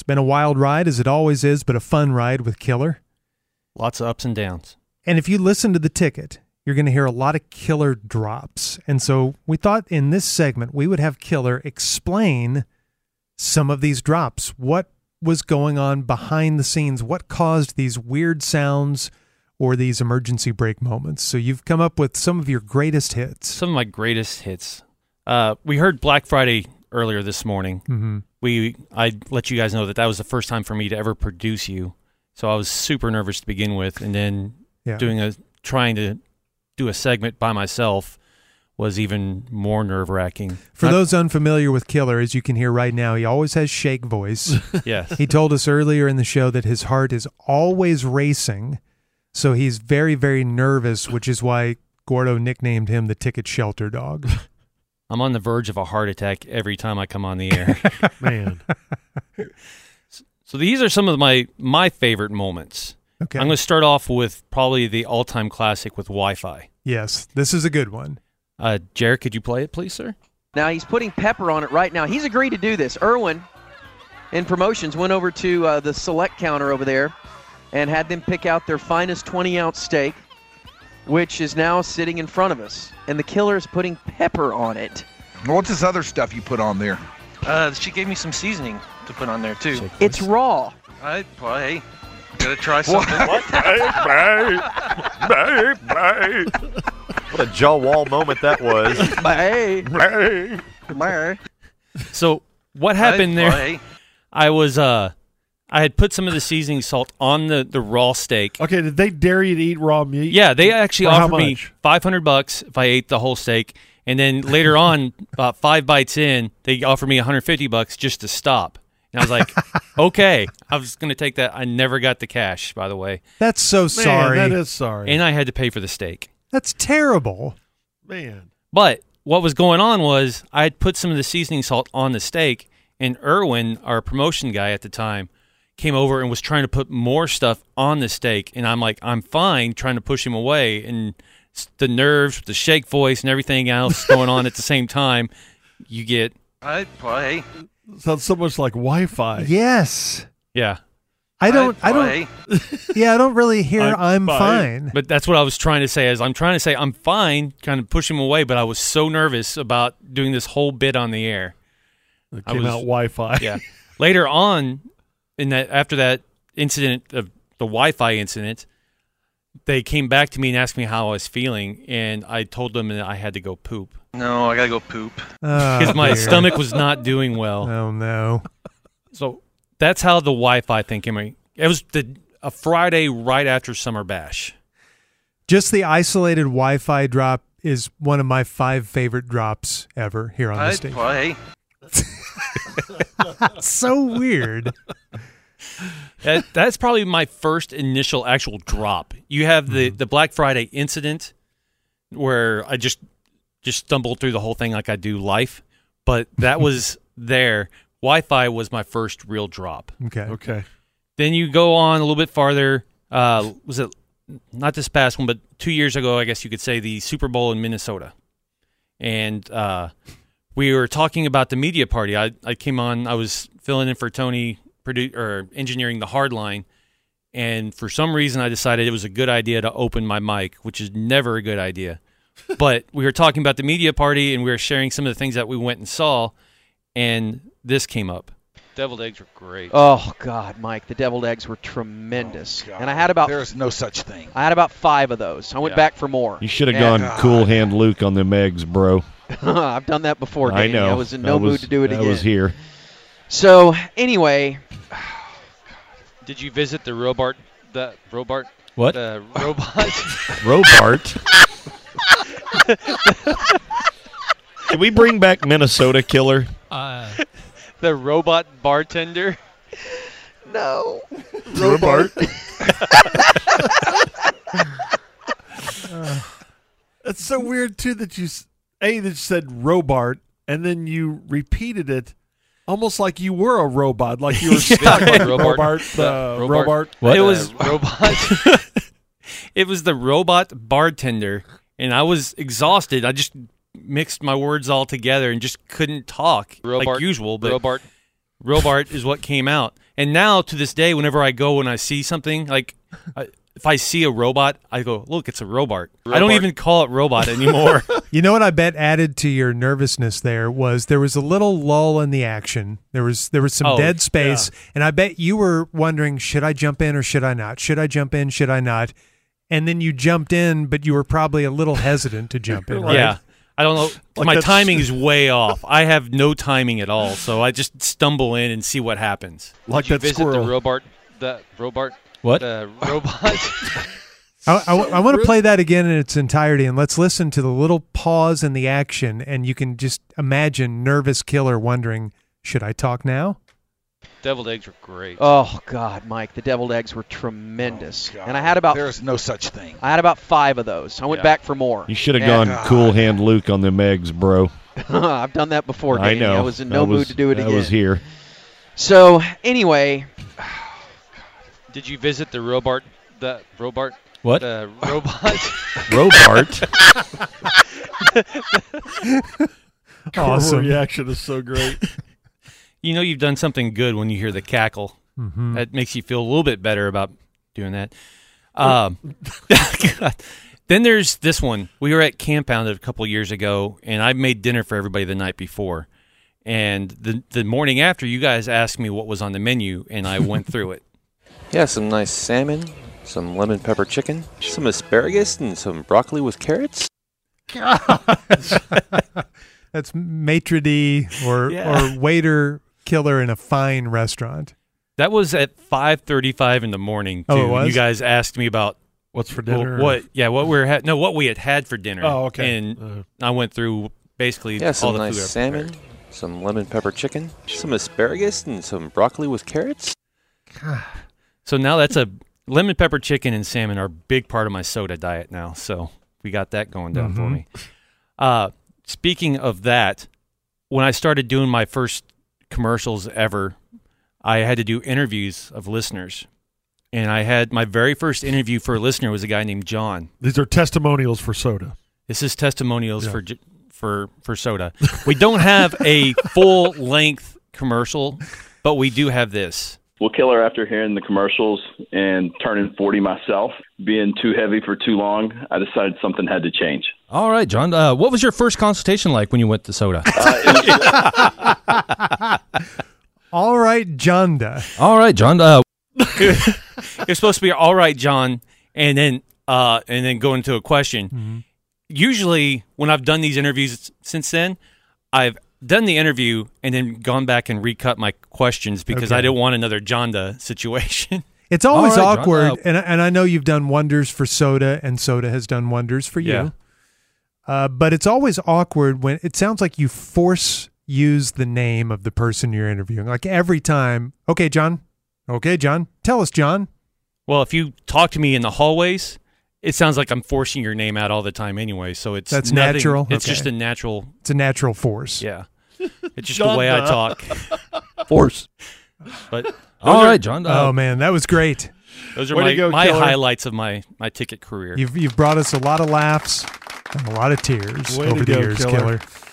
been a wild ride, as it always is, but a fun ride with Killer. Lots of ups and downs. And if you listen to the ticket, you're going to hear a lot of Killer drops. And so we thought in this segment we would have Killer explain some of these drops. What was going on behind the scenes? What caused these weird sounds or these emergency brake moments? So you've come up with some of your greatest hits. Some of my greatest hits. We heard Black Friday earlier this morning. Mm-hmm. I let you guys know that was the first time for me to ever produce you. So I was super nervous to begin with, and then trying to do a segment by myself was even more nerve-wracking. For those unfamiliar with Killer, as you can hear right now, he always has shake voice. Yes. He told us earlier in the show that his heart is always racing, so he's very, very nervous, which is why Gordo nicknamed him the Ticket Shelter Dog. I'm on the verge of a heart attack every time I come on the air. Man. So these are some of my favorite moments. Okay. I'm going to start off with probably the all-time classic with Wi-Fi. Yes, this is a good one. Jared, could you play it, please, sir? Now he's putting pepper on it right now. He's agreed to do this. Irwin, in promotions, went over to the select counter over there and had them pick out their finest 20-ounce steak, which is now sitting in front of us. And the Killer is putting pepper on it. What's this other stuff you put on there? She gave me some seasoning to put on there, too. It's raw. Hey, gotta try something. What a jaw wall moment that was. So what happened there? I had put some of the seasoning salt on the raw steak. Okay, did they dare you to eat raw meat? Yeah, they actually For how offered me much? $500 if I ate the whole steak, and then later on, about 5 bites in, they offered me $150 just to stop. And I was like, okay, I was going to take that. I never got the cash, by the way, That's so Man, sorry. that is sorry. and I had to pay for the steak. That's terrible. Man. But what was going on was I had put some of the seasoning salt on the steak, and Irwin, our promotion guy at the time, came over and was trying to put more stuff on the steak. And I'm like, I'm fine, trying to push him away. And the nerves, the shake voice, and everything else going on at the same time, you get, Sounds so much like Wi-Fi. Yes. yeah. I don't really hear I'm fine. But that's what I was trying to say. I'm trying to say I'm fine, kind of push him away, but I was so nervous about doing this whole bit on the air. It came out Wi-Fi. Yeah. Later on, after that incident of the Wi-Fi incident, they came back to me and asked me how I was feeling, and I told them that I had to go poop No, I gotta go poop. because my stomach was not doing well. Oh, no. So that's how the Wi-Fi thing came in. It was a Friday right after Summer Bash. Just the isolated Wi-Fi drop is one of my 5 favorite drops ever here on the station. So weird. That's probably my first initial actual drop. You have the Black Friday incident where I just stumbled through the whole thing like I do life, but that was there. Wi-Fi was my first real drop. Okay. Then you go on a little bit farther. Was it not this past one, but 2 years ago, I guess you could say, the Super Bowl in Minnesota. And we were talking about the media party. I came on. I was filling in for Tony, engineering the Hardline. And for some reason, I decided it was a good idea to open my mic, which is never a good idea. But we were talking about the media party, and we were sharing some of the things that we went and saw, and this came up. Deviled eggs were great. Oh, God, Mike, the deviled eggs were tremendous. And I had about There's no such thing. I had about 5 of those. I went back for more. You should have And- gone Cool Hand Luke on them eggs, bro. I've done that before, I Danny. know. I was in no mood to do it again. I was here. So, anyway, Did you visit the Robart? What? The robot? Robart. Can we bring back Minnesota Killer? The robot bartender? no. Robart. It's so weird, too, that you said Robart, and then you repeated it almost like you were a robot, like you were stuck. Like Robart. What? It was robot. It was the robot bartender, and I was exhausted. I just mixed my words all together and just couldn't talk like usual. But Robart is what came out. And now to this day, whenever I go and I see something like, if I see a robot, I go, look, it's a robot. I don't even call it robot anymore. You know what I bet added to your nervousness there was a little lull in the action. There was some dead space, and I bet you were wondering, should I jump in or should I not? Should I jump in? Should I not? And then you jumped in, but you were probably a little hesitant to jump in, right? Yeah. I don't know. Like my that's- timing is way off. I have no timing at all, so I just stumble in and see what happens. Like Did you that visit squirrel. the robot? What? The robot. I want to play that again in its entirety, and let's listen to the little pause in the action, and you can just imagine nervous killer wondering, should I talk now? Deviled eggs were great. Oh God, Mike, the deviled eggs were tremendous, and I had about There's no such thing. 5 of those. I went back for more. You should have And, gone cool hand Luke on them eggs, bro. I've done that before, I Danny. know. I was in no mood to do it I again. was here. So anyway, Did you visit the robot? The robot? What? The robot. Robart. Awesome. reaction is so great. You know you've done something good when you hear the cackle. Mm-hmm. That makes you feel a little bit better about doing that. Then there's this one. We were at Campound a couple years ago, and I made dinner for everybody the night before. And the morning after, you guys asked me what was on the menu, and I went through it. Yeah, some nice salmon, some lemon pepper chicken, some asparagus, and some broccoli with carrots. That's maitre d' or waiter killer in a fine restaurant. That was at 5:35 in the morning. Too. Oh, it was? You guys asked me about What's for dinner? what we had for dinner. Oh, okay. And I went through basically Yeah, all some the nice food I salmon, prepared. some lemon pepper chicken, some asparagus, and some broccoli with carrots. So now that's a lemon pepper chicken and salmon are a big part of my soda diet now. So we got that going down for me. Speaking of that, when I started doing my first commercials ever, I had to do interviews of listeners. And I had my very first interview for a listener was a guy named John. These are testimonials for soda. This is testimonials for soda. We don't have a full length commercial, but we do have this. Well, Killer, after hearing the commercials and turning 40 myself, being too heavy for too long, I decided something had to change. All right, John. What was your first consultation like when you went to soda? All right, Jonda. All right, John. It's supposed to be all right, John, and then go into a question. Mm-hmm. Usually, when I've done these interviews since then, I've done the interview and then gone back and recut my questions because I didn't want another Jonda situation. It's always All right, John. awkward, and I know you've done wonders for soda, and soda has done wonders for you. But it's always awkward when it sounds like you force use the name of the person you're interviewing. Like every time, okay, John, tell us, John. Well, if you talk to me in the hallways, it sounds like I'm forcing your name out all the time anyway. So That's nothing- natural? It's Okay. just a natural. It's a natural force. Yeah, it's just the way I talk. Force. But All right, John. Oh man, that was great. those are Way to go, my Killer. highlights of my ticket career. You've brought us a lot of laughs and a lot of tears Way to over the go, years, Killer. Killer.